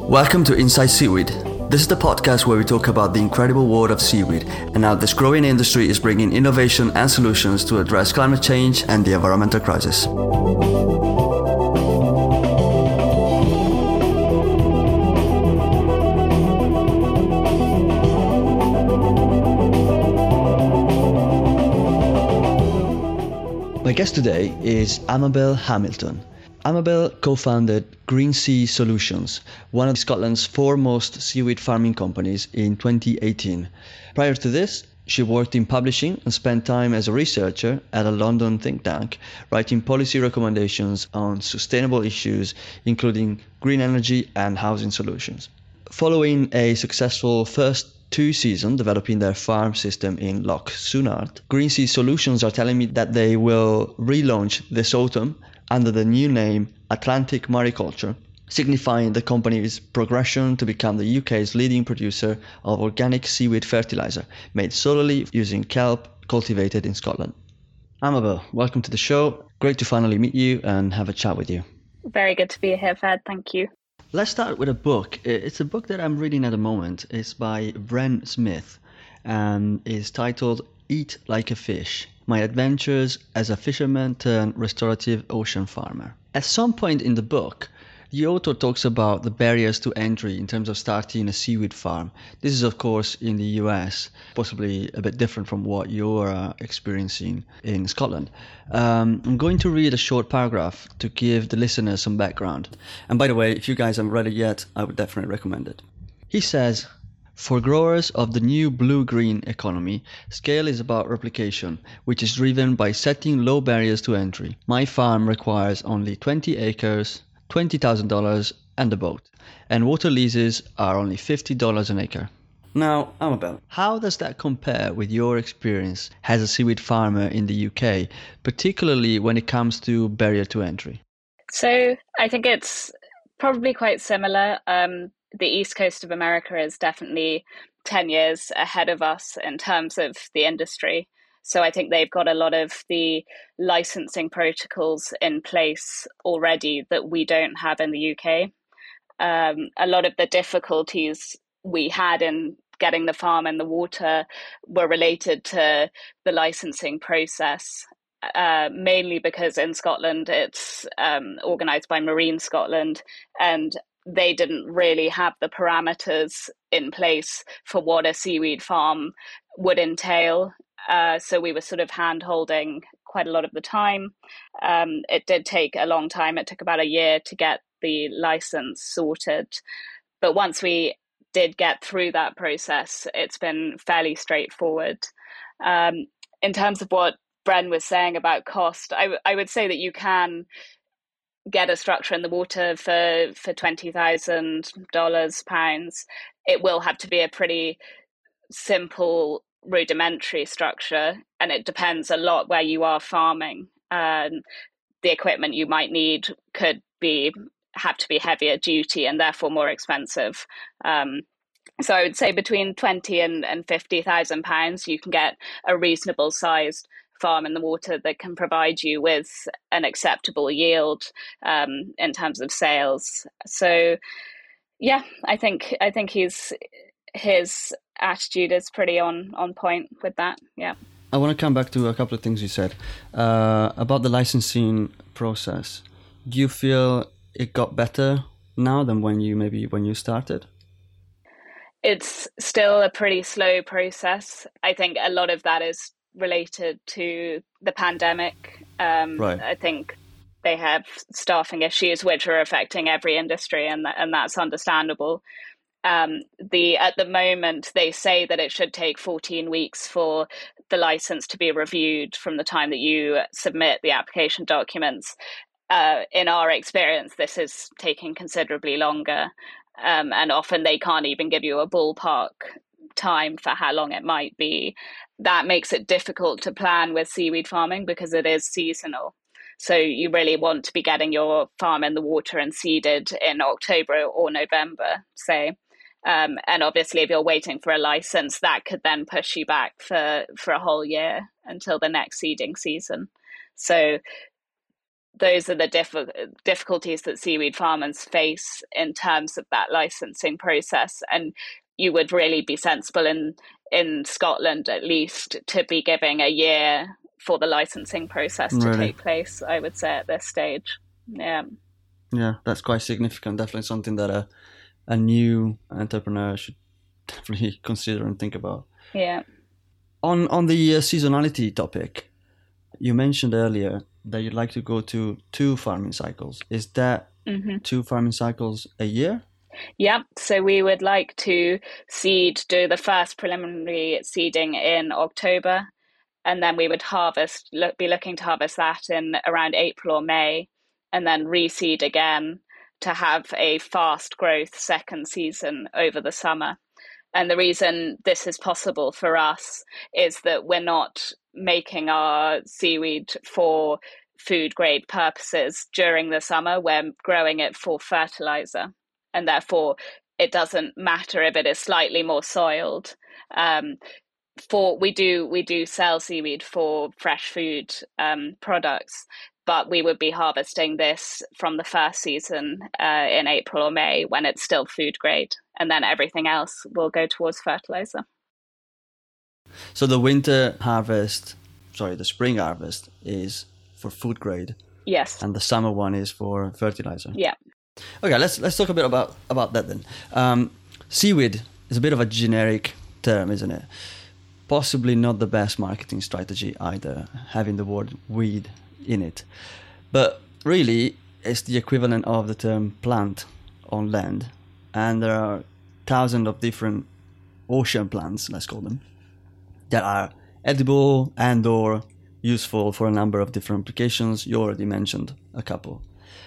Welcome to Inside Seaweed. This is the podcast where we talk about the incredible world of seaweed and how this growing industry is bringing innovation and solutions to address climate change and the environmental crisis. My guest today is Amabel Hamilton. Amabel co-founded Green Sea Solutions, one of Scotland's foremost seaweed farming companies, in 2018. Prior to this, she worked in publishing and spent time as a researcher at a London think tank, writing policy recommendations on sustainable issues, including green energy and housing solutions. Following a successful first 2 seasons developing their farm system in Loch Sunart, Green Sea Solutions are telling me that they will relaunch this autumn under the new name Atlantic Mariculture, signifying the company's progression to become the UK's leading producer of organic seaweed fertilizer, made solely using kelp cultivated in Scotland. Amabel, welcome to the show. Great to finally meet you and have a chat with you. Very good to be here, Fed. Thank you. Let's start with a book. It's a book that I'm reading at the moment. It's by Bren Smith and is titled Eat Like a Fish: My Adventures as a Fisherman turned Restorative Ocean Farmer. At some point in the book, the author talks about the barriers to entry in terms of starting a seaweed farm. This is, of course, in the US, possibly a bit different from what you're experiencing in Scotland. I'm going to read a short paragraph to give the listeners some background. And by the way, if you guys haven't read it yet, I would definitely recommend it. He says, "For growers of the new blue-green economy, scale is about replication, which is driven by setting low barriers to entry. My farm requires only 20 acres, $20,000 and a boat, and water leases are only $50 an acre." Now, Amabel, how does that compare with your experience as a seaweed farmer in the UK, particularly when it comes to barrier to entry? So I think it's probably quite similar. The East Coast of America is definitely 10 years ahead of us in terms of the industry. So I think they've got a lot of the licensing protocols in place already that we don't have in the UK. A lot of the difficulties we had in getting the farm in the water were related to the licensing process, mainly because in Scotland it's organised by Marine Scotland, and they didn't really have the parameters in place for what a seaweed farm would entail. So we were sort of hand-holding quite a lot of the time. It did take a long time. It took about a year to get the license sorted. But once we did get through that process, it's been fairly straightforward. In terms of what Bren was saying about cost, I would say that you can get a structure in the water for $20,000 pounds. It will have to be a pretty simple rudimentary structure, and it depends a lot where you are farming. The equipment you might need could have to be heavier duty and therefore more expensive. So I would say between 20 and £50,000 you can get a reasonable sized farm in the water that can provide you with an acceptable yield in terms of sales. So yeah, I think his attitude is pretty on point with that. Yeah. I want to come back to a couple of things you said about the licensing process. Do you feel it got better now than when you started? It's still a pretty slow process. I think a lot of that is related to the pandemic. Right. I think they have staffing issues which are affecting every industry, and that's understandable. At the moment, they say that it should take 14 weeks for the license to be reviewed from the time that you submit the application documents. In our experience, this is taking considerably longer, and often they can't even give you a ballpark time for how long it might be. That makes it difficult to plan with seaweed farming because it is seasonal. So you really want to be getting your farm in the water and seeded in October or November, say. And obviously, if you're waiting for a license, that could then push you back for a whole year until the next seeding season. So those are the difficulties that seaweed farmers face in terms of that licensing process. And you would really be sensible in Scotland, at least, to be giving a year for the licensing process to Really? take place, I would say, at this stage. Yeah. Yeah, that's quite significant. Definitely something that a new entrepreneur should definitely consider and think about. Yeah. On the seasonality topic, you mentioned earlier that you'd like to go to 2 farming cycles. Is that 2 farming cycles a year? Yeah, so we would like to do the first preliminary seeding in October, and then we would be looking to harvest that in around April or May, and then reseed again to have a fast growth second season over the summer. And the reason this is possible for us is that we're not making our seaweed for food grade purposes during the summer. We're growing it for fertilizer, and therefore it doesn't matter if it is slightly more soiled. We do sell seaweed for fresh food products, but we would be harvesting this from the first season in April or May when it's still food grade, and then everything else will go towards fertilizer. So the spring harvest is for food grade. Yes. And the summer one is for fertilizer. Yeah. Okay, let's talk a bit about that then. Seaweed is a bit of a generic term, isn't it? Possibly not the best marketing strategy either, having the word weed in it. But really, it's the equivalent of the term plant on land. And there are thousands of different ocean plants, let's call them, that are edible and or useful for a number of different applications. You already mentioned a couple.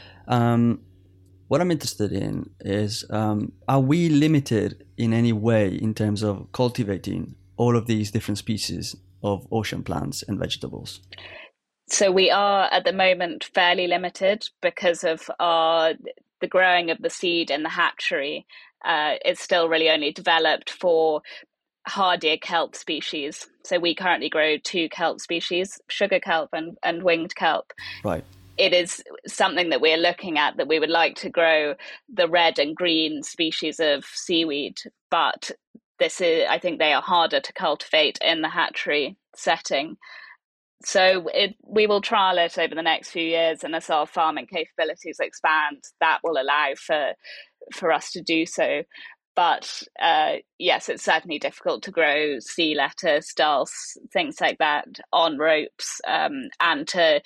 What I'm interested in is, are we limited in any way in terms of cultivating all of these different species of ocean plants and vegetables? So we are at the moment fairly limited because of the growing of the seed in the hatchery. It's still really only developed for hardier kelp species. So we currently grow 2 kelp species, sugar kelp and winged kelp. Right. It is something that we're looking at, that we would like to grow the red and green species of seaweed, but I think they are harder to cultivate in the hatchery setting. So we will trial it over the next few years, and as our farming capabilities expand, that will allow for us to do so. But yes, it's certainly difficult to grow sea lettuce, dulse, things like that on ropes, and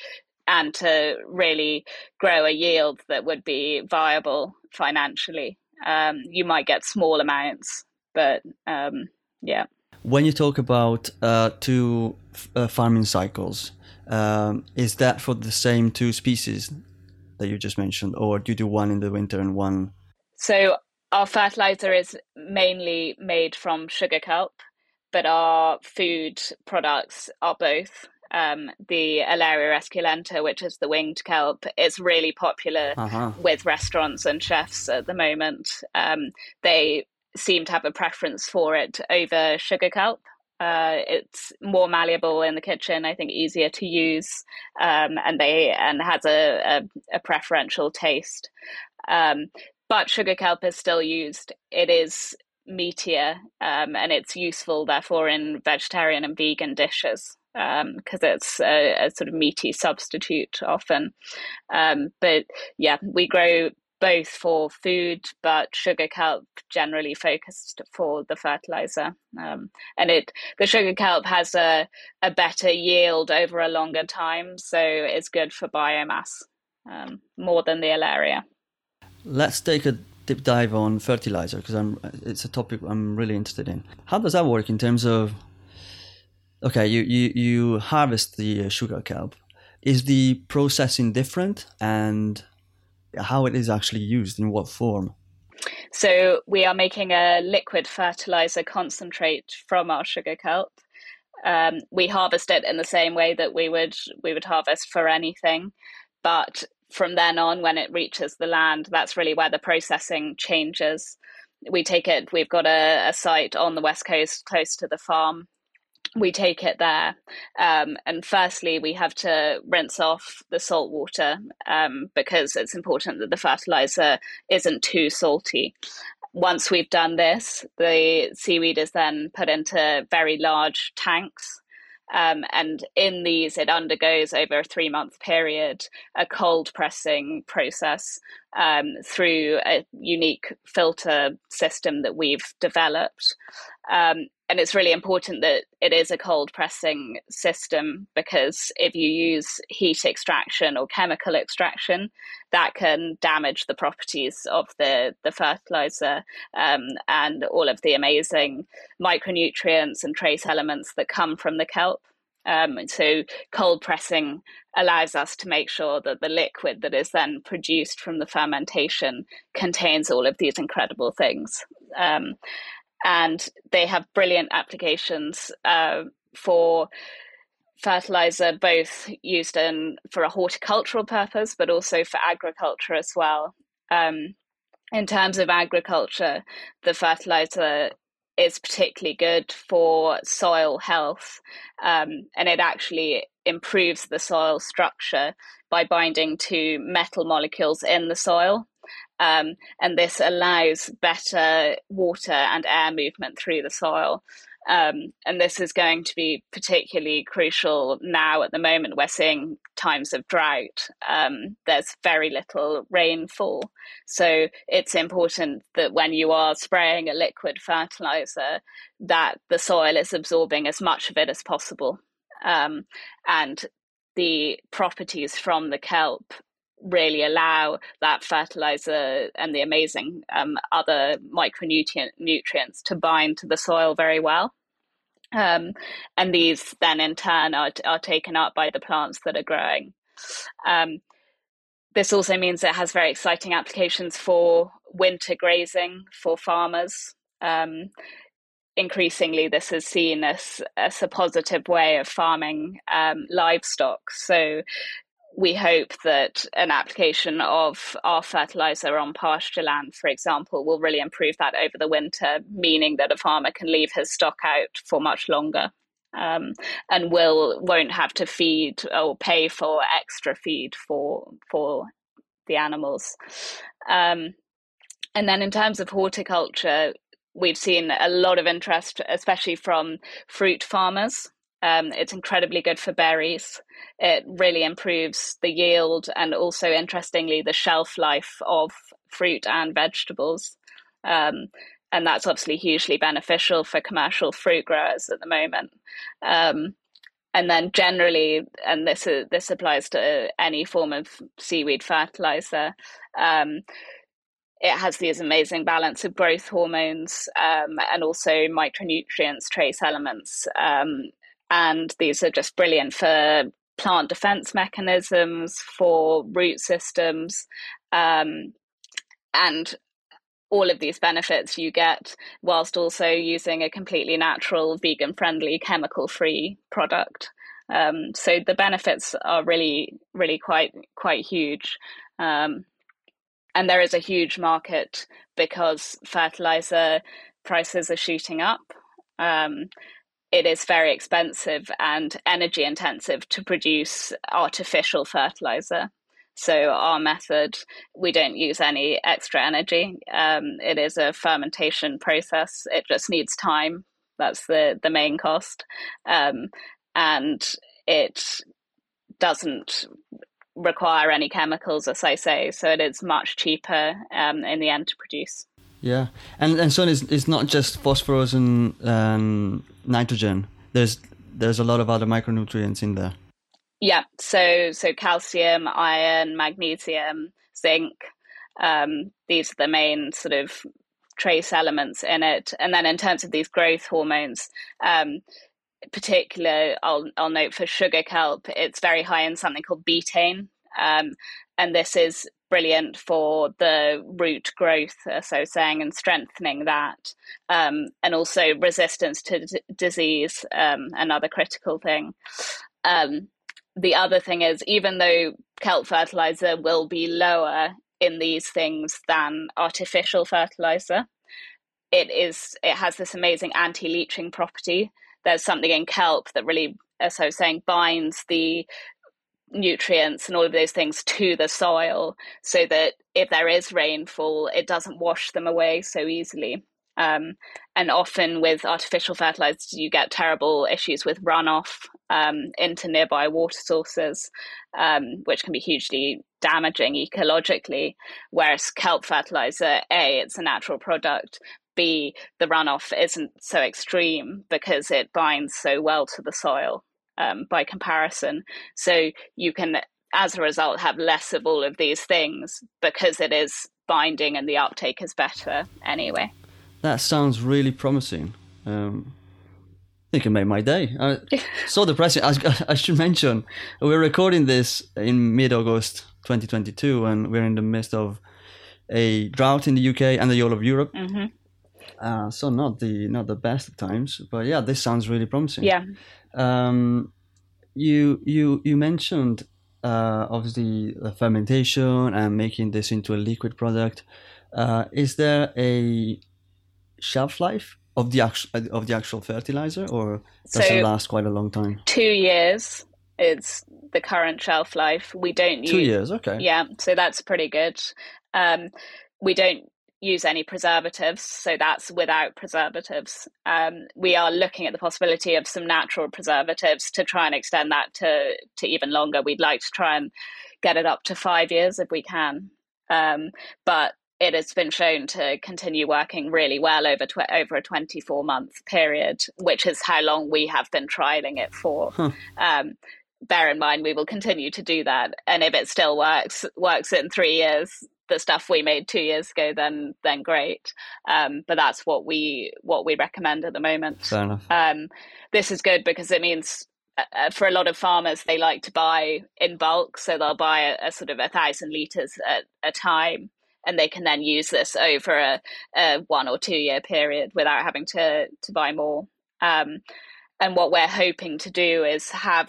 to really grow a yield that would be viable financially. You might get small amounts, but yeah. When you talk about 2 farming cycles, is that for the same 2 species that you just mentioned, or do you do one in the winter and one? So our fertilizer is mainly made from sugar kelp, but our food products are both. The Alaria esculenta, which is the winged kelp, is really popular with restaurants and chefs at the moment. They seem to have a preference for it over sugar kelp. It's more malleable in the kitchen, I think easier to use, and has a preferential taste. But sugar kelp is still used. It is meatier, and it's useful, therefore, in vegetarian and vegan dishes, because it's a sort of meaty substitute often. But yeah, we grow both for food, but sugar kelp generally focused for the fertilizer. And the sugar kelp has a better yield over a longer time, so it's good for biomass more than the Alaria. Let's take a deep dive on fertilizer, because it's a topic I'm really interested in. How does that work in terms of, okay, you harvest the sugar kelp. Is the processing different, and how it is actually used, in what form? So we are making a liquid fertilizer concentrate from our sugar kelp. We harvest it in the same way that we would harvest for anything, but from then on, when it reaches the land, that's really where the processing changes. We've got a site on the west coast close to the farm we take it there. And firstly, we have to rinse off the salt water because it's important that the fertilizer isn't too salty. Once we've done this, the seaweed is then put into very large tanks. And in these, it undergoes over a 3-month period a cold pressing process through a unique filter system that we've developed. And it's really important that it is a cold pressing system, because if you use heat extraction or chemical extraction, that can damage the properties of the fertilizer and all of the amazing micronutrients and trace elements that come from the kelp. So cold pressing allows us to make sure that the liquid that is then produced from the fermentation contains all of these incredible things. And they have brilliant applications for fertilizer, both used for a horticultural purpose, but also for agriculture as well. In terms of agriculture, the fertilizer is particularly good for soil health, and it actually improves the soil structure by binding to metal molecules in the soil. And this allows better water and air movement through the soil. And this is going to be particularly crucial now. At the moment, we're seeing times of drought. There's very little rainfall. So it's important that when you are spraying a liquid fertilizer, that the soil is absorbing as much of it as possible. And the properties from the kelp really allow that fertilizer and the amazing other micronutrients to bind to the soil very well. And these then in turn are taken up by the plants that are growing. This also means it has very exciting applications for winter grazing for farmers. Increasingly, this is seen as a positive way of farming livestock. So we hope that an application of our fertilizer on pasture land, for example, will really improve that over the winter, meaning that a farmer can leave his stock out for much longer, and won't have to feed or pay for extra feed for the animals. And then in terms of horticulture, we've seen a lot of interest, especially from fruit farmers. It's incredibly good for berries. It really improves the yield and also, interestingly, the shelf life of fruit and vegetables. And that's obviously hugely beneficial for commercial fruit growers at the moment. And then generally, and this applies to any form of seaweed fertilizer, it has these amazing balance of growth hormones and also micronutrients, trace elements. And these are just brilliant for plant defense mechanisms, for root systems, and all of these benefits you get whilst also using a completely natural, vegan-friendly, chemical-free product. So the benefits are really, really quite huge. And there is a huge market because fertilizer prices are shooting up. It is very expensive and energy intensive to produce artificial fertilizer. So our method, we don't use any extra energy. It is a fermentation process. It just needs time. That's the main cost. And it doesn't require any chemicals, as I say. So it is much cheaper in the end to produce. Yeah, and so it's not just phosphorus and nitrogen. There's a lot of other micronutrients in there. Yeah, so calcium, iron, magnesium, zinc. These are the main sort of trace elements in it. And then in terms of these growth hormones, particular, I'll note for sugar kelp, it's very high in something called betaine, and this is brilliant for the root growth, as I was saying, and strengthening that, and also resistance to disease, another critical thing. The other thing is, even though kelp fertilizer will be lower in these things than artificial fertilizer, it has this amazing anti-leaching property there's something in kelp that really, as I was saying, binds the nutrients and all of those things to the soil, so that if there is rainfall, it doesn't wash them away so easily. And often with artificial fertilizers, you get terrible issues with runoff into nearby water sources, which can be hugely damaging ecologically. Whereas kelp fertilizer, A, it's a natural product. B, the runoff isn't so extreme because it binds so well to the soil by comparison. So you can, as a result, have less of all of these things because it is binding and the uptake is better anyway. That sounds really promising. I think it made my day. So depressing. I should mention, we're recording this in mid-August 2022, and we're in the midst of a drought in the UK and the whole of Europe. Mm-hmm. So not the best of times, but yeah, this sounds really promising. Yeah. You mentioned obviously the fermentation and making this into a liquid product. Is there a shelf life of the actual fertilizer, or does it last quite a long time? 2 years is the current shelf life. We don't use 2 years, okay. Yeah, so that's pretty good. We don't use any preservatives, so that's without preservatives. We are looking at the possibility of some natural preservatives to try and extend that to even longer. We'd like to try and get it up to 5 years if we can. But it has been shown to continue working really well over a 24-month period, which is how long we have been trialing it for. Bear in mind, we will continue to do that, and if it still works in 3 years, the stuff we made 2 years ago, then great. But that's what we recommend at the moment. Fair enough. This is good because it means for a lot of farmers, they like to buy in bulk, so they'll buy a sort of 1,000 litres at a time, and they can then use this over a 1 or 2 year period without having to buy more. And what we're hoping to do is have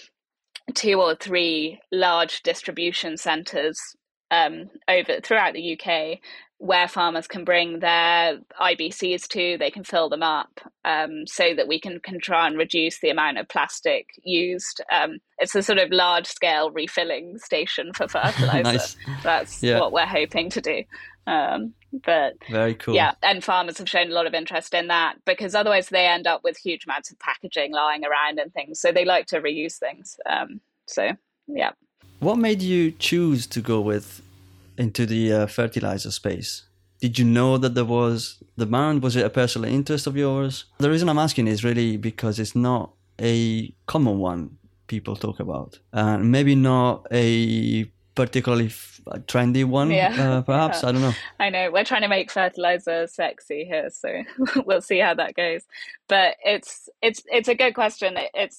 2 or 3 large distribution centres throughout the UK, where farmers can bring their IBCs to, they can fill them up, so that we can try and reduce the amount of plastic used. It's a sort of large-scale refilling station for fertilizer. Nice. That's what we're hoping to do. But very cool. Yeah, and farmers have shown a lot of interest in that, because otherwise they end up with huge amounts of packaging lying around and things. So they like to reuse things. Yeah. What made you choose to go into the fertilizer space? Did you know that there was demand? Was it a personal interest of yours? The reason I'm asking is really because it's not a common one people talk about, and maybe not a particularly trendy one, perhaps. I don't know. I know, we're trying to make fertilizer sexy here, so we'll see how that goes. But it's a good question.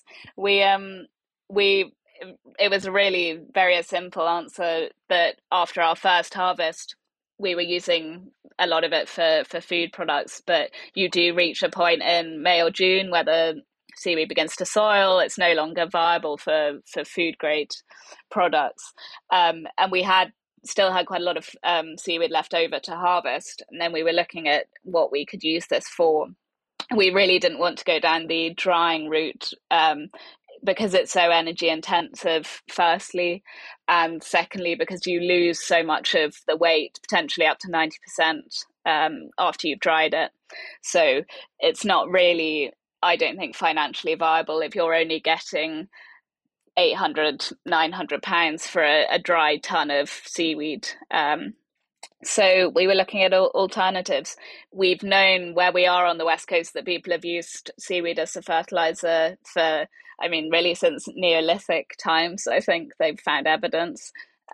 It was a really very simple answer, that after our first harvest, we were using a lot of it for food products. But you do reach a point in May or June where the seaweed begins to soil. It's no longer viable for food grade products. And we still had quite a lot of seaweed left over to harvest. And then we were looking at what we could use this for. We really didn't want to go down the drying route, because it's so energy intensive, firstly, and secondly, because you lose so much of the weight, potentially up to 90%, after you've dried it. So it's not really, I don't think, financially viable if you're only getting 800, 900 pounds for a dry ton of seaweed. So we were looking at alternatives. We've known where we are on the West Coast that people have used seaweed as a fertilizer for, really since Neolithic times. I think they've found evidence.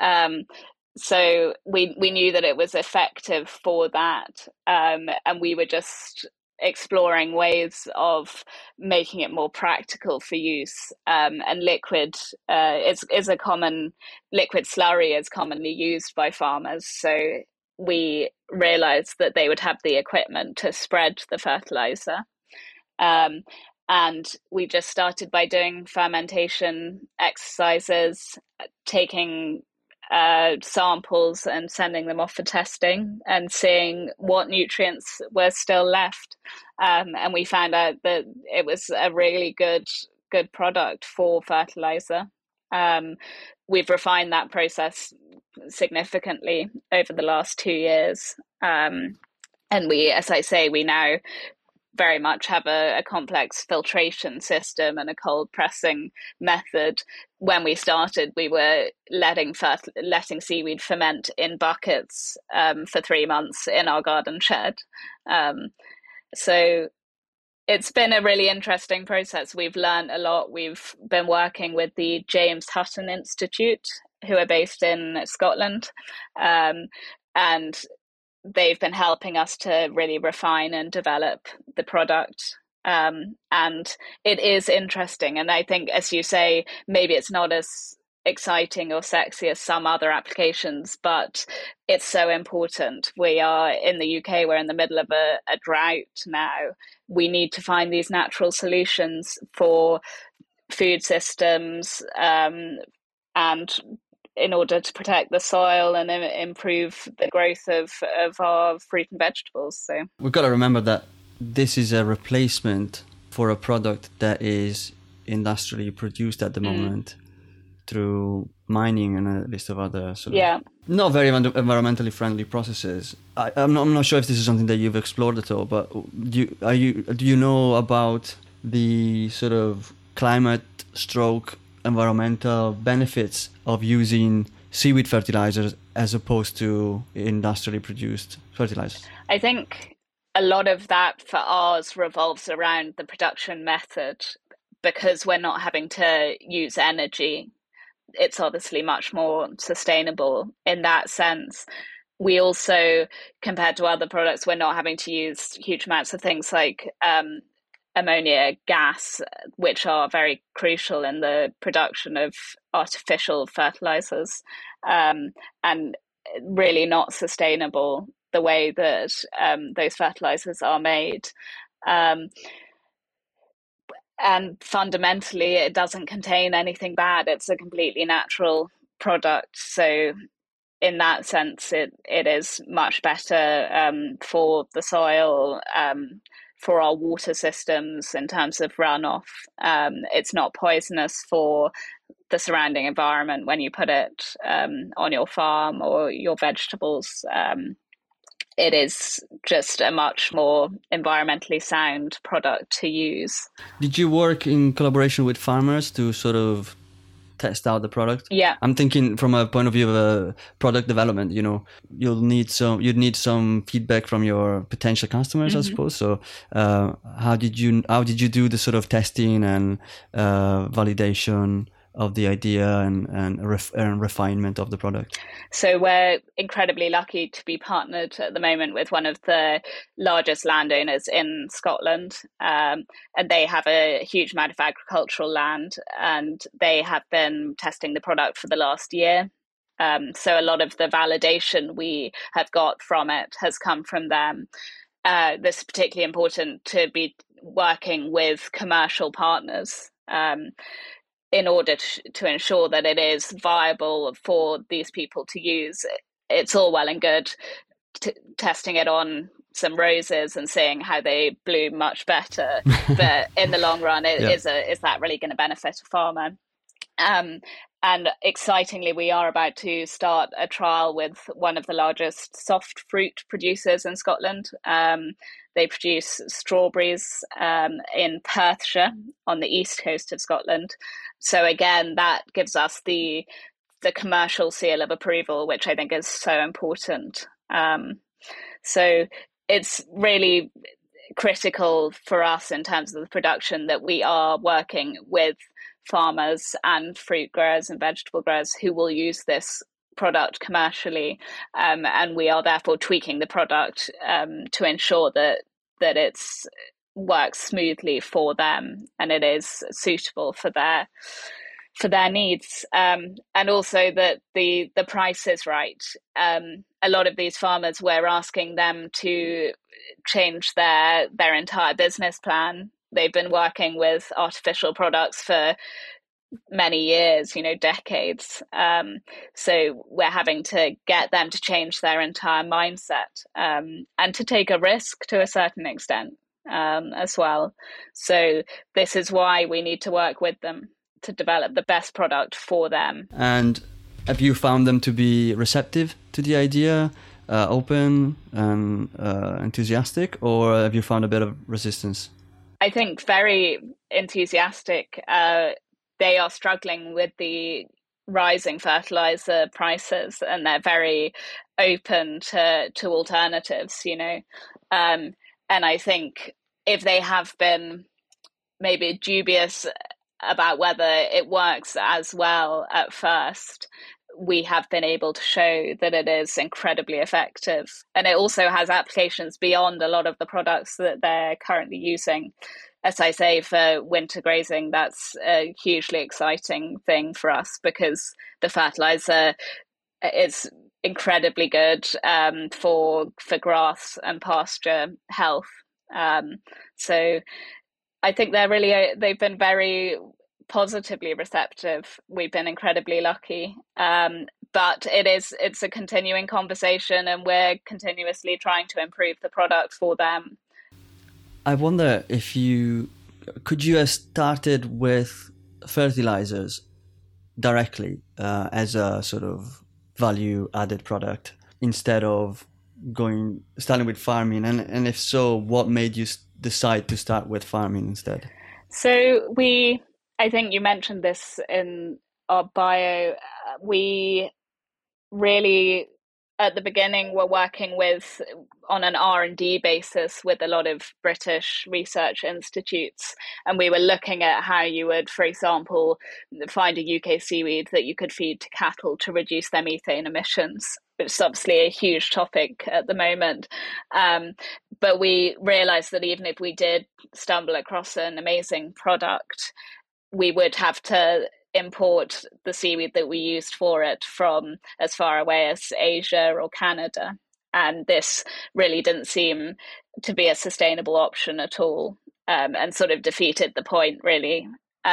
So we knew that it was effective for that. And we were just exploring ways of making it more practical for use. And liquid liquid slurry is commonly used by farmers. So we realized that they would have the equipment to spread the fertilizer. And we just started by doing fermentation exercises, taking samples and sending them off for testing and seeing what nutrients were still left. And we found out that it was a really good product for fertilizer. We've refined that process significantly over the last 2 years. And we, as I say, we now very much have a complex filtration system and a cold pressing method. When we started, we were letting seaweed ferment in buckets for 3 months in our garden shed. So it's been a really interesting process. We've learned a lot. We've been working with the James Hutton Institute, who are based in Scotland, and they've been helping us to really refine and develop the product. And it is interesting. And I think, as you say, maybe it's not as exciting or sexy as some other applications, but it's so important. We are in the UK, we're in the middle of a drought now. We need to find these natural solutions for food systems, and in order to protect the soil and improve the growth of our fruit and vegetables. So we've got to remember that this is a replacement for a product that is industrially produced at the moment through mining and a list of other sort of not very environmentally friendly processes. I'm not sure if this is something that you've explored at all, but do you know about the sort of climate stroke environmental benefits of using seaweed fertilizers as opposed to industrially produced fertilizers? I think a lot of that for ours revolves around the production method, because we're not having to use energy. It's obviously much more sustainable in that sense. We also, compared to other products, we're not having to use huge amounts of things like ammonia gas, which are very crucial in the production of artificial fertilizers, and really not sustainable the way that those fertilizers are made. And fundamentally, it doesn't contain anything bad. It's a completely natural product. So in that sense, it is much better for the soil, for our water systems in terms of runoff. It's not poisonous for the surrounding environment when you put it on your farm or your vegetables. It is just a much more environmentally sound product to use. Did you work in collaboration with farmers to sort of test out the product? Yeah. I'm thinking from a point of view of product development, you'd need some feedback from your potential customers, I suppose. So how did you do the sort of testing and validation of the idea and refinement of the product? So we're incredibly lucky to be partnered at the moment with one of the largest landowners in Scotland, and they have a huge amount of agricultural land, and they have been testing the product for the last year. So a lot of the validation we have got from it has come from them. This is particularly important to be working with commercial partners in order to ensure that it is viable for these people to use. It's all well and good testing it on some roses and seeing how they bloom much better, but in the long run, is that really going to benefit a farmer? And excitingly, we are about to start a trial with one of the largest soft fruit producers in Scotland. They produce strawberries in Perthshire on the east coast of Scotland. So again, that gives us the commercial seal of approval, which I think is so important. So it's really critical for us in terms of the production that we are working with farmers and fruit growers and vegetable growers who will use this product commercially, and we are therefore tweaking the product to ensure that it's works smoothly for them and it is suitable for their needs, and also that the price is right. A lot of these farmers, we're asking them to change their entire business plan. They've been working with artificial products for many years, decades. So we're having to get them to change their entire mindset, and to take a risk to a certain extent, as well. So this is why we need to work with them to develop the best product for them. And have you found them to be receptive to the idea, open and enthusiastic, or have you found a bit of resistance? I think very enthusiastic. They are struggling with the rising fertilizer prices, and they're very open to alternatives, and I think if they have been maybe dubious about whether it works as well at first, we have been able to show that it is incredibly effective. And it also has applications beyond a lot of the products that they're currently using. As I say, for winter grazing, that's a hugely exciting thing for us, because the fertilizer is incredibly good, for grass and pasture health. So I think they've been very positively receptive. We've been incredibly lucky. But it's a continuing conversation, and we're continuously trying to improve the product for them. I wonder if could you have started with fertilizers directly, as a sort of value added product, instead of starting with farming, and if so, what made you decide to start with farming instead? So I think you mentioned this in our bio. We really, at the beginning, were working on an R&D basis with a lot of British research institutes, and we were looking at how you would, for example, find a UK seaweed that you could feed to cattle to reduce their methane emissions, which is obviously a huge topic at the moment. But we realized that even if we did stumble across an amazing product, we would have to import the seaweed that we used for it from as far away as Asia or Canada. And this really didn't seem to be a sustainable option at all, and sort of defeated the point, really.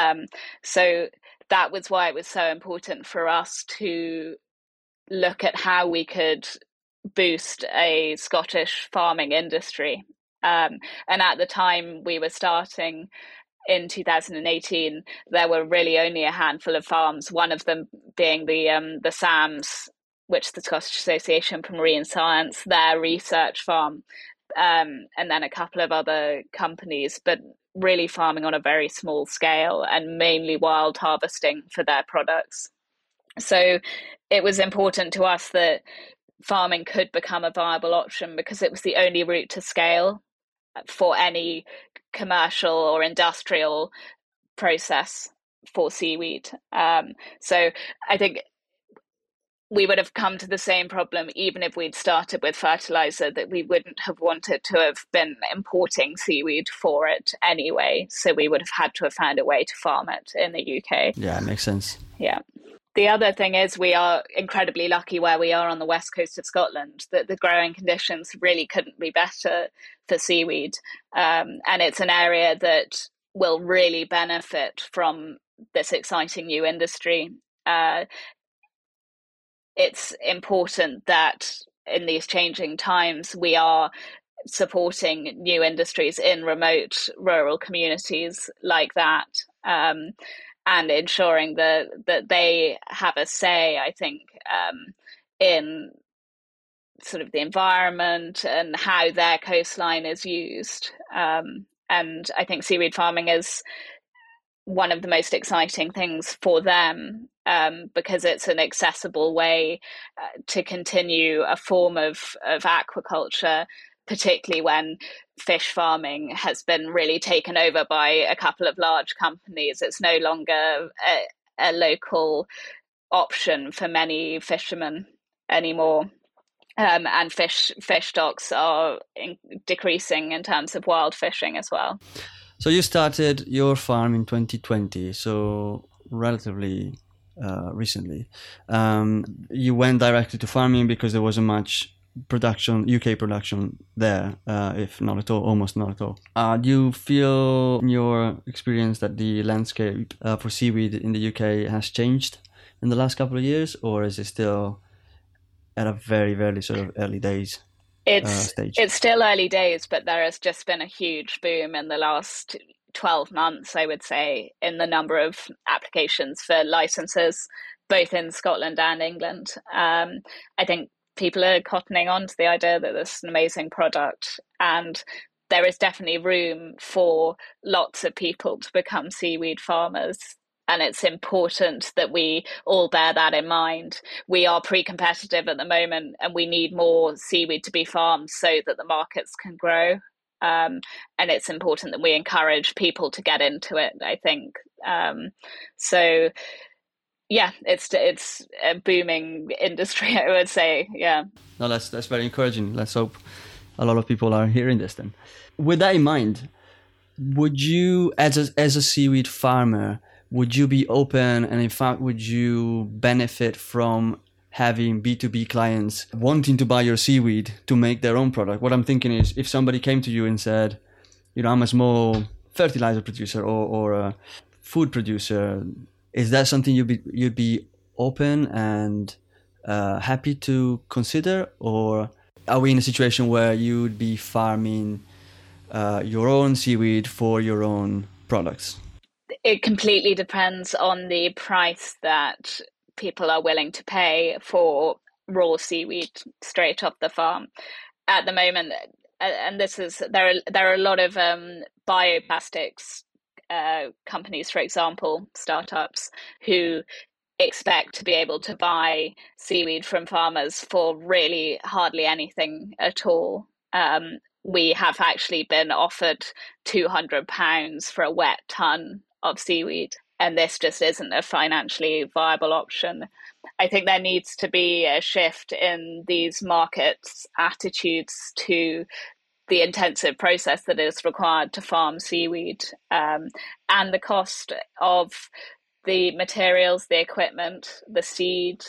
So that was why it was so important for us to look at how we could boost a Scottish farming industry. And at the time we were starting, in 2018, there were really only a handful of farms, one of them being the SAMS, which is the Scottish Association for Marine Science, their research farm, and then a couple of other companies, but really farming on a very small scale and mainly wild harvesting for their products. So it was important to us that farming could become a viable option, because it was the only route to scale for any commercial or industrial process for seaweed. So I think we would have come to the same problem even if we'd started with fertilizer, that we wouldn't have wanted to have been importing seaweed for it anyway. So we would have had to have found a way to farm it in the UK. Yeah, it makes sense. Yeah. The other thing is we are incredibly lucky where we are on the west coast of Scotland, that the growing conditions really couldn't be better for seaweed. And it's an area that will really benefit from this exciting new industry. It's important that in these changing times, we are supporting new industries in remote rural communities like that. And ensuring that they have a say, I think, in sort of the environment and how their coastline is used. And I think seaweed farming is one of the most exciting things for them, because it's an accessible way to continue a form of aquaculture, particularly when fish farming has been really taken over by a couple of large companies. It's no longer a local option for many fishermen anymore. And fish stocks are decreasing in terms of wild fishing as well. So you started your farm in 2020, so relatively recently. You went directly to farming because there wasn't much production, UK production there, if not at all, almost not at all. Do you feel in your experience that the landscape for seaweed in the UK has changed in the last couple of years, or is it still at a very, very sort of early days stage? It's still early days, but there has just been a huge boom in the last 12 months, I would say, in the number of applications for licenses, both in Scotland and England. I think people are cottoning on to the idea that this is an amazing product, and there is definitely room for lots of people to become seaweed farmers. And it's important that we all bear that in mind. We are pre-competitive at the moment, and we need more seaweed to be farmed so that the markets can grow. And it's important that we encourage people to get into it, I think. So yeah, it's a booming industry, I would say. Yeah. No, that's very encouraging. Let's hope a lot of people are hearing this then. With that in mind, would you, as a seaweed farmer, would you be open, and in fact, would you benefit from having B2B clients wanting to buy your seaweed to make their own product? What I'm thinking is, if somebody came to you and said, I'm a small fertilizer producer or a food producer, is that something you'd be open and happy to consider? Or are we in a situation where you would be farming your own seaweed for your own products? It completely depends on the price that people are willing to pay for raw seaweed straight off the farm. At the moment, and there are a lot of bioplastics companies, for example, startups, who expect to be able to buy seaweed from farmers for really hardly anything at all. We have actually been offered £200 for a wet ton of seaweed, and this just isn't a financially viable option. I think there needs to be a shift in these markets' attitudes to the intensive process that is required to farm seaweed, and the cost of the materials, the equipment, the seed.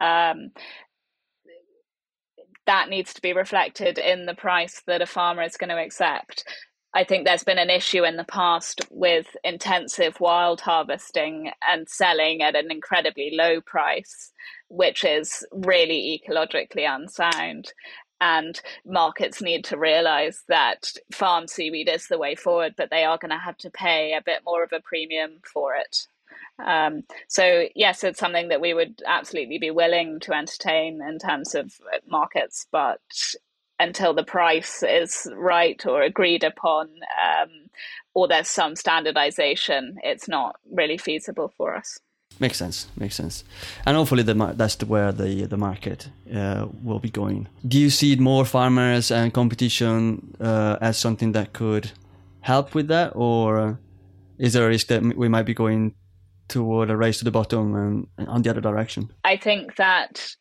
That needs to be reflected in the price that a farmer is going to accept. I think there's been an issue in the past with intensive wild harvesting and selling at an incredibly low price, which is really ecologically unsound. And markets need to realize that farm seaweed is the way forward, but they are going to have to pay a bit more of a premium for it. So yes, it's something that we would absolutely be willing to entertain in terms of markets, but until the price is right or agreed upon, or there's some standardization, it's not really feasible for us. Makes sense. And hopefully that's where the market will be going. Do you see more farmers and competition as something that could help with that, or is there a risk that we might be going toward a race to the bottom and on the other direction? I think that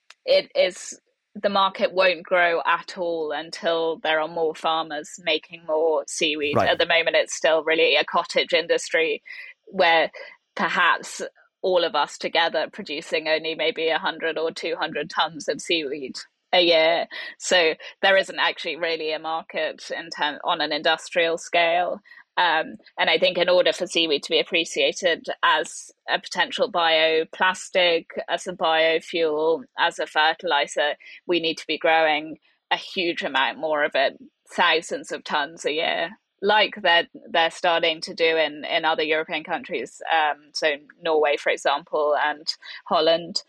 the market won't grow at all until there are more farmers making more seaweed. Right. At the moment, it's still really a cottage industry where perhaps all of us together producing only maybe 100 or 200 tons of seaweed a year. So there isn't actually really a market on an industrial scale. And I think in order for seaweed to be appreciated as a potential bioplastic, as a biofuel, as a fertilizer, we need to be growing a huge amount more of it, thousands of tons a year, like they're starting to do in other European countries. So Norway, for example, and Holland.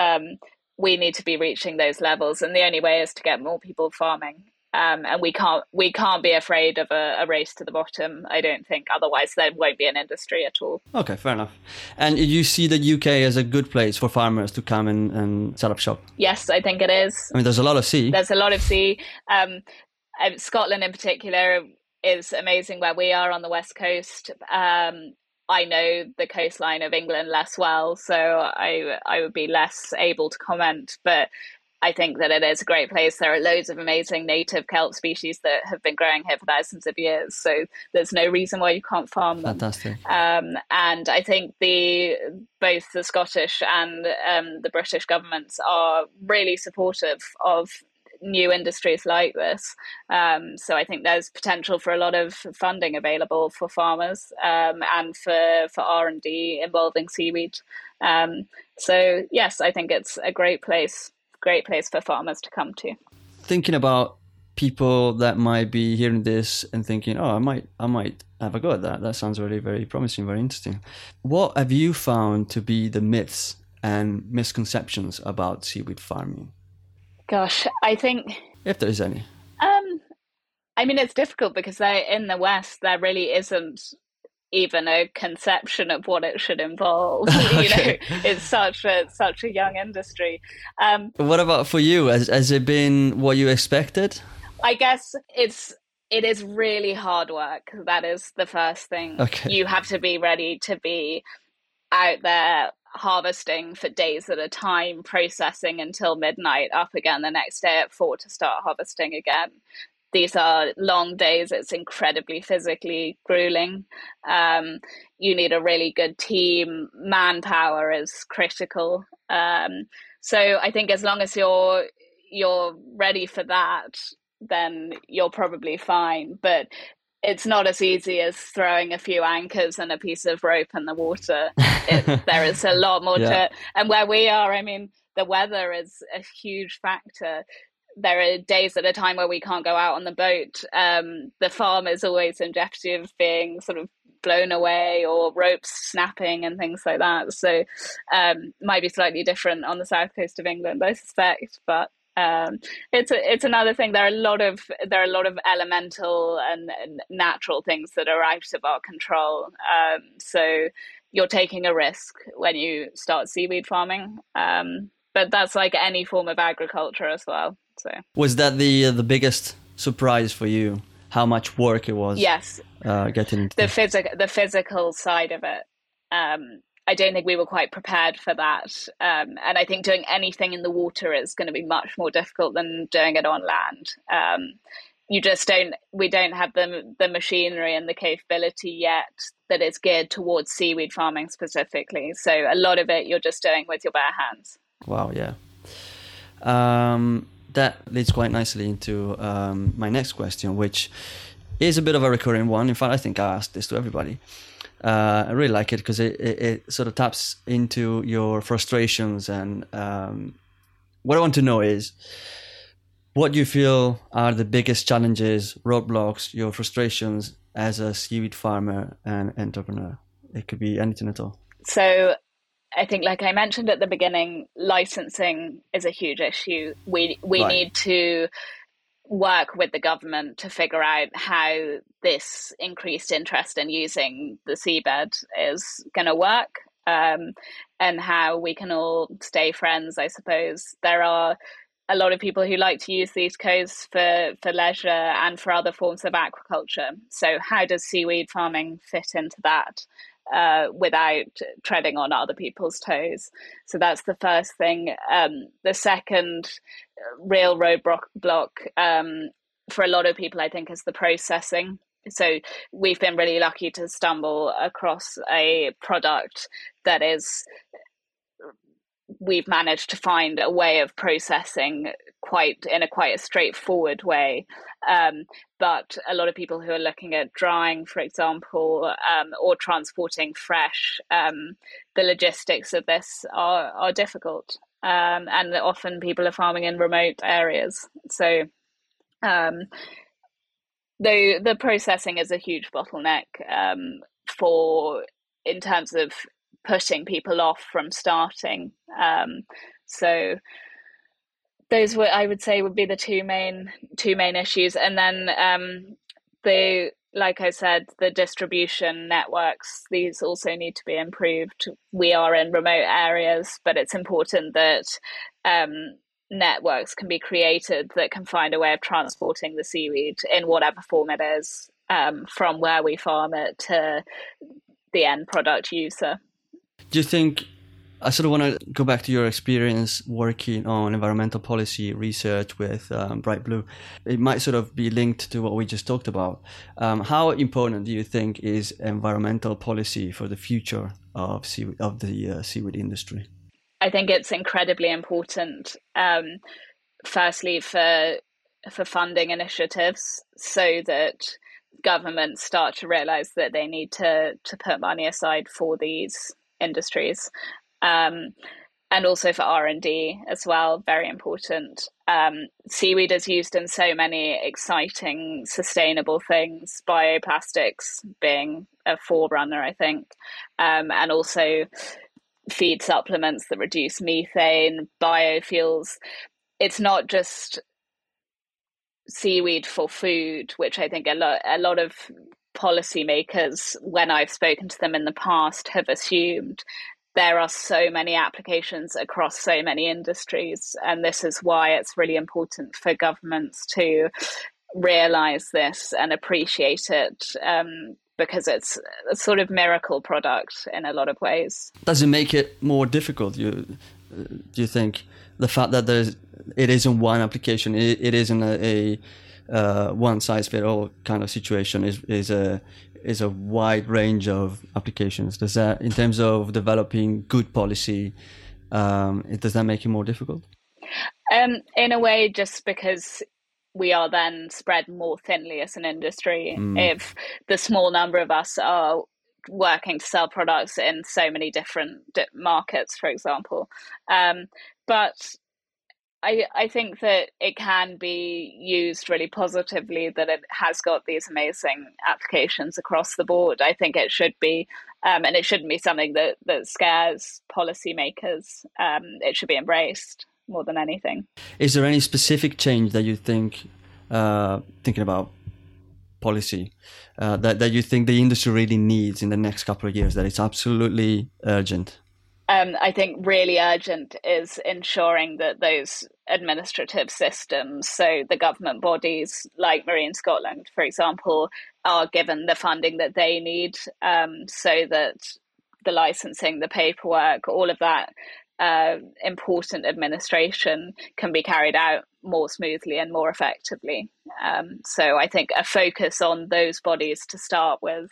We need to be reaching those levels, and the only way is to get more people farming. And we can't be afraid of a race to the bottom, I don't think. Otherwise, there won't be an industry at all. Okay, fair enough. And you see the UK as a good place for farmers to come and set up shop? Yes, I think it is. I mean, there's a lot of sea. There's a lot of sea. Scotland in particular is amazing where we are on the west coast. I know the coastline of England less well, so I would be less able to comment, but I think that it is a great place. There are loads of amazing native kelp species that have been growing here for thousands of years, so there's no reason why you can't farm them. Fantastic. And I think both the Scottish and the British governments are really supportive of new industries like this. So I think there's potential for a lot of funding available for farmers, and for R&D involving seaweed. So yes, I think it's a great place for farmers to come to. Thinking about people that might be hearing this and thinking, "Oh, I might have a go at that. That sounds very, very promising, very interesting." What have you found to be the myths and misconceptions about seaweed farming? Gosh, I think, If there is any. I mean, it's difficult because in the West there really isn't even a conception of what it should involve. Okay. It's such a young industry. What about for you? Has it been what you expected? I guess it is really hard work. That is the first thing. Okay. You have to be ready to be out there harvesting for days at a time, processing until midnight, up again the next day at 4 to start harvesting again. These are long days. It's incredibly physically grueling. You need a really good team. Manpower is critical. So I think as long as you're ready for that, then you're probably fine. But it's not as easy as throwing a few anchors and a piece of rope in the water. There is a lot more to it. And where we are, I mean, the weather is a huge factor. There are days at a time where we can't go out on the boat. The farm is always in jeopardy of being sort of blown away or ropes snapping and things like that. So might be slightly different on the south coast of England, I suspect. But it's another thing. There are a lot of elemental and natural things that are out of our control. So you're taking a risk when you start seaweed farming. But that's like any form of agriculture as well. So was that the biggest surprise for you? How much work it was? Yes, getting into the physical side of it. I don't think we were quite prepared for that, and I think doing anything in the water is going to be much more difficult than doing it on land. You just don't. We don't have the machinery and the capability yet that is geared towards seaweed farming specifically. So a lot of it you're just doing with your bare hands. Wow, yeah. That leads quite nicely into my next question, which is a bit of a recurring one. In fact, I think I asked this to everybody. I really like it because it sort of taps into your frustrations. And what I want to know is, what do you feel are the biggest challenges, roadblocks, your frustrations as a seaweed farmer and entrepreneur? It could be anything at all. So I think, like I mentioned at the beginning, licensing is a huge issue. We Right. need to work with the government to figure out how this increased interest in using the seabed is going to work, and how we can all stay friends, I suppose. There are a lot of people who like to use these coasts for leisure and for other forms of aquaculture. So how does seaweed farming fit into that? Without treading on other people's toes. So that's the first thing. The second real roadblock for a lot of people, I think, is the processing. So we've been really lucky to stumble across a product that we've managed to find a way of processing quite a straightforward way. But a lot of people who are looking at drying, for example, or transporting fresh, the logistics of this are difficult. And often people are farming in remote areas. So the processing is a huge bottleneck in terms of putting people off from starting. So those I would say would be the two main issues. And then like I said, the distribution networks, these also need to be improved. We are in remote areas, but it's important that networks can be created that can find a way of transporting the seaweed in whatever form it is, from where we farm it to the end product user. Do you think, I sort of want to go back to your experience working on environmental policy research with Bright Blue. It might sort of be linked to what we just talked about. How important do you think is environmental policy for the future of the seaweed industry? I think it's incredibly important. firstly for funding initiatives so that governments start to realize that they need to put money aside for these industries. Um, and also for R&D as well, very important. Seaweed is used in so many exciting, sustainable things, bioplastics being a forerunner, I think, and also feed supplements that reduce methane, biofuels. It's not just seaweed for food, which I think a lot of policymakers, when I've spoken to them in the past, have assumed. There are so many applications across so many industries, and this is why it's really important for governments to realize this and appreciate it, because it's a sort of miracle product in a lot of ways. Does it make it more difficult? Do you think the fact that it isn't one application, it isn't a one size fit all kind of situation, is a wide range of applications? Does that, in terms of developing good policy, does that make it more difficult? In a way, just because we are then spread more thinly as an industry. If the small number of us are working to sell products in so many different markets, for example. But I think that it can be used really positively, that it has got these amazing applications across the board. I think it should be, and it shouldn't be something that scares policymakers. It should be embraced more than anything. Is there any specific change that you think, thinking about policy, that you think the industry really needs in the next couple of years, that it's absolutely urgent? I think really urgent is ensuring that those administrative systems, so the government bodies like Marine Scotland, for example, are given the funding that they need, so that the licensing, the paperwork, all of that important administration can be carried out more smoothly and more effectively. So I think a focus on those bodies to start with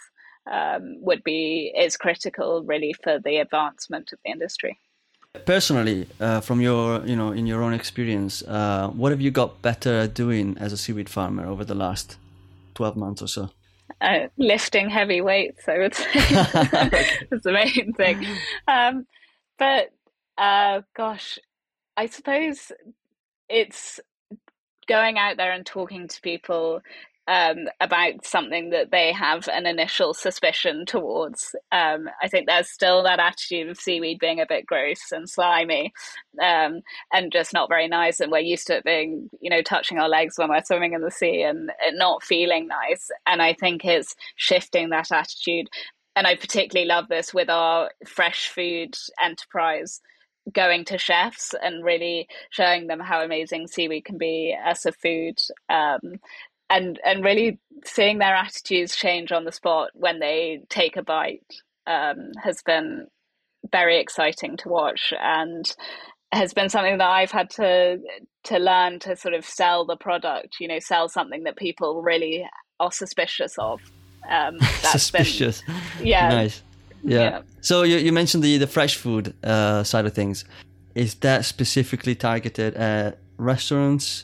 is critical, really, for the advancement of the industry. Personally, from your, in your own experience, what have you got better at doing as a seaweed farmer over the last 12 months or so? Lifting heavy weights, I would say. That's the main thing. But gosh, I suppose it's going out there and talking to people about something that they have an initial suspicion towards. I think there's still that attitude of seaweed being a bit gross and slimy, and just not very nice. And we're used to it being, touching our legs when we're swimming in the sea and it not feeling nice. And I think it's shifting that attitude. And I particularly love this with our fresh food enterprise, going to chefs and really showing them how amazing seaweed can be as a food, and really seeing their attitudes change on the spot when they take a bite, has been very exciting to watch, and has been something that I've had to learn to sort of sell the product, sell something that people really are suspicious of. Suspicious. Yeah. Nice. Yeah. So you mentioned the fresh food side of things. Is that specifically targeted at restaurants,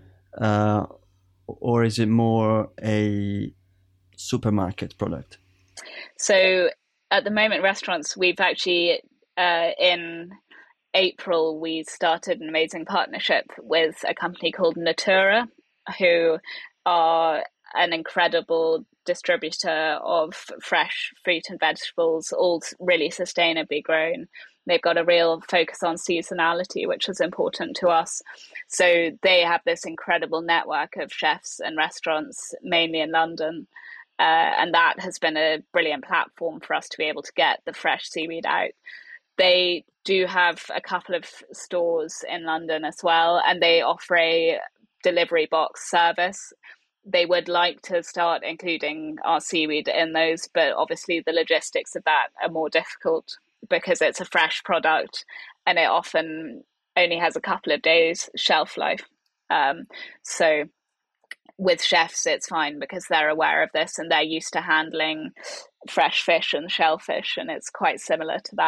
or is it more a supermarket product? So at the moment, restaurants, we've actually, in April, we started an amazing partnership with a company called Natura, who are an incredible distributor of fresh fruit and vegetables, all really sustainably grown. They've got a real focus on seasonality, which is important to us. So they have this incredible network of chefs and restaurants, mainly in London. And that has been a brilliant platform for us to be able to get the fresh seaweed out. They do have a couple of stores in London as well, and they offer a delivery box service. They would like to start including our seaweed in those, but obviously the logistics of that are more difficult because it's a fresh product and it often only has a couple of days shelf life. So with chefs, it's fine because they're aware of this and they're used to handling fresh fish and shellfish, and it's quite similar to that.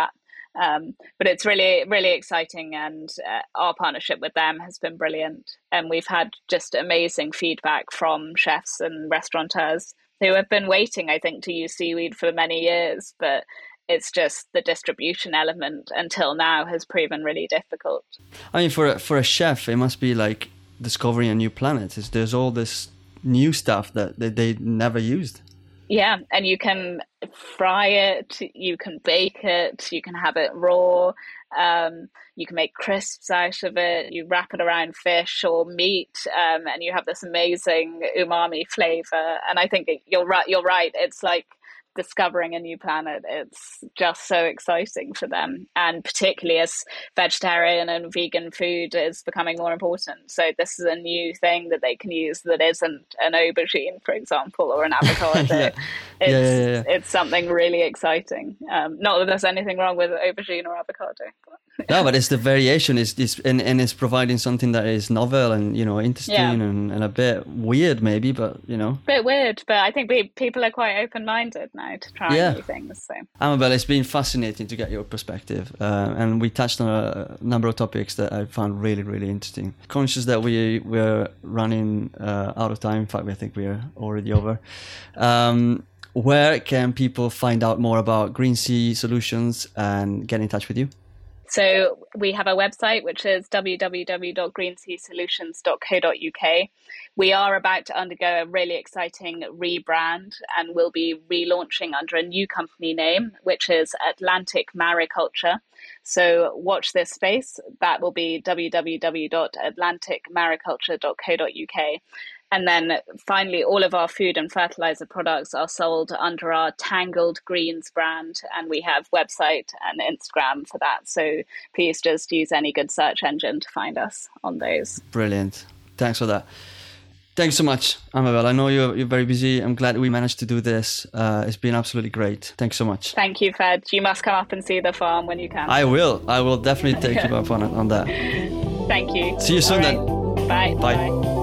But it's really, really exciting, and our partnership with them has been brilliant. And we've had just amazing feedback from chefs and restaurateurs who have been waiting, I think, to use seaweed for many years, but it's just the distribution element until now has proven really difficult. I mean, for a chef, it must be like discovering a new planet. There's all this new stuff that they never used. Yeah, and you can fry it, you can bake it, you can have it raw, you can make crisps out of it, you wrap it around fish or meat, and you have this amazing umami flavor. And I think you're right. It's like discovering a new planet. It's just so exciting for them, and particularly as vegetarian and vegan food is becoming more important. So this is a new thing that they can use that isn't an aubergine, for example, or an avocado. It's something really exciting. Not that there's anything wrong with aubergine or avocado. No, but it's the variation and it's providing something that is novel and, you know, interesting and a bit weird maybe, but, you know. A bit weird, but I think people are quite open-minded now to try new things. So. Amabel, it's been fascinating to get your perspective, and we touched on a number of topics that I found really, really interesting. Conscious that we're running out of time. In fact, I think we're already over. Where can people find out more about Green Sea Solutions and get in touch with you? So we have a website, which is www.greenseasolutions.co.uk. We are about to undergo a really exciting rebrand, and we'll be relaunching under a new company name, which is Atlantic Mariculture. So watch this space. That will be www.atlanticmariculture.co.uk. And then finally, all of our food and fertilizer products are sold under our Tangled Greens brand, and we have website and Instagram for that. So please just use any good search engine to find us on those. Brilliant. Thanks for that. Thanks so much, Amabel. I know you're very busy. I'm glad we managed to do this. It's been absolutely great. Thanks so much. Thank you, Fed. You must come up and see the farm when you can. I will definitely take you up on that. Thank you. See you soon then. Bye. Bye.